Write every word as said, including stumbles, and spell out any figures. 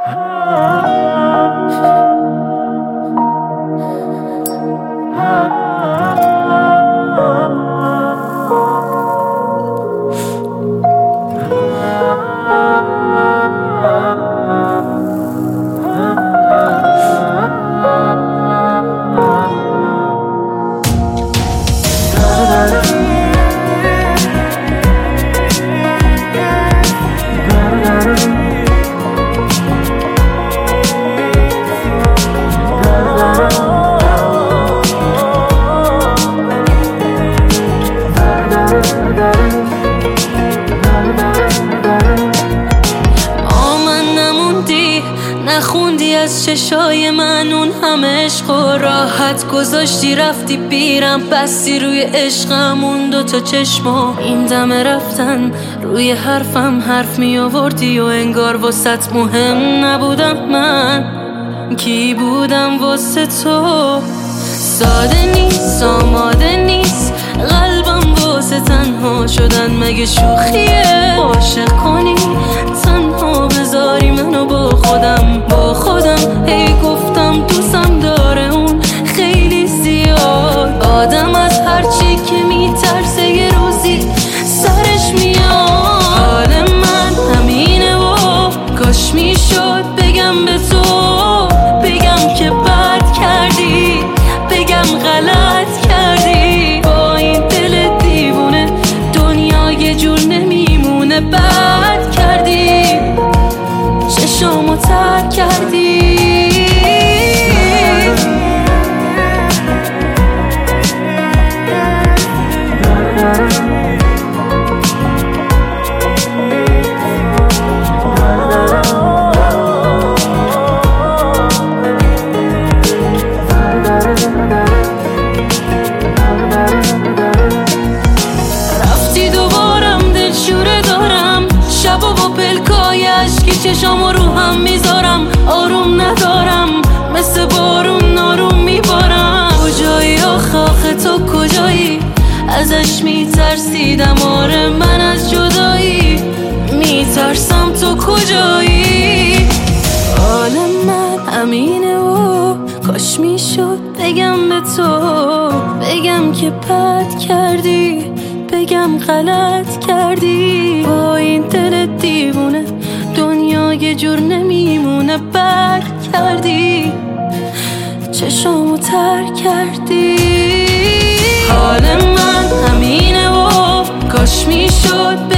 نخوندی از چشای من اون همه عشق و راحت گذاشتی رفتی بیرم بستی روی عشقمون دوتا چشما این دمه رفتن روی حرفم حرف می آوردی و انگار واسط مهم نبودم من کی بودم واسه تو ساده نیست آماده نیست قلبم واسه تنها شدن مگه شوخیه عاشق کنی تنها بذاری منو با خودم با خودم هی گفتم دوستم داره اون خیلی زیاد آدم از هرچی که میترسه یه روزی سرش میاد حال من همینه و کاش میشد بگم به تو بگم که بد کردی بگم غلط کردی با این دل دیوونه دنیا یه جور نمیمونه بد کردی چشامو ترک کردی چشامو رو هم میذارم آروم ندارم مثل بارون ناروم میبارم کجایی آخ آخه تو کجایی ازش میترسیدم آره من از جدایی میترسم تو کجایی حال من همینه و کاش میشد بگم به تو بگم که بد کردی بگم غلط کردی با این دل دیوونه دنیا یه جور نمیمونه بد کردی چشامو ترک کردی حال من همینه و کاش میشد